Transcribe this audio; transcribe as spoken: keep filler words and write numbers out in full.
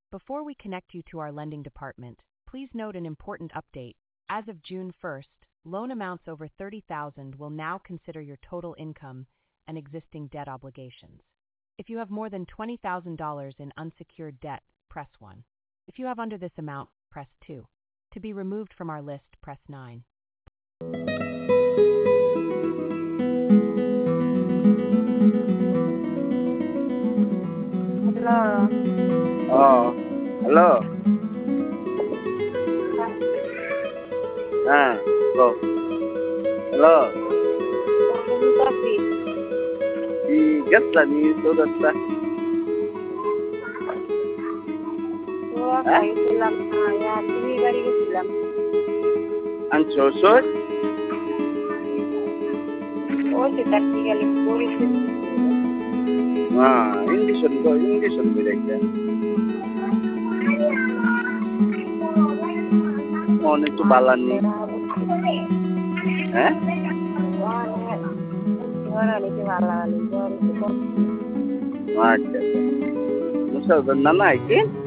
Before we connect you to our lending department, please note an important update. As of June first, loan amounts over thirty thousand dollars will now consider your total income and existing debt obligations. If you have more than twenty thousand dollars in unsecured debt, press one. If you have under this amount, press two. To be removed from our list, press nine. Hello. Oh, hello. Ah, go. Hello. Tapi, Igat lang ni surat ta. gua kayak film ya, ini dari film. Ang susod? Oh, si tadi kali polis. Ah, English on go, English on go like that. Mo nito balan ni. Eh? Gimana nih malah nih, gua Macam. Musa dan nana ikin?